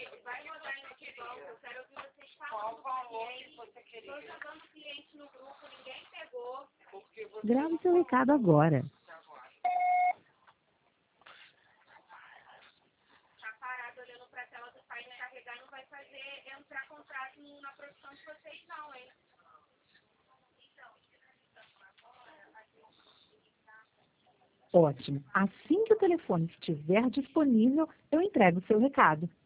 Vai rodar em que banco? Eu quero ouvir vocês falando. Qual valor que você queria? Estou jogando cliente no grupo, ninguém pegou. Grave seu recado agora. Tá parado olhando para a tela do pai carregar, não vai fazer entrar contrato na produção de vocês não, hein? Ótimo. Assim que o telefone estiver disponível, eu entrego o seu recado.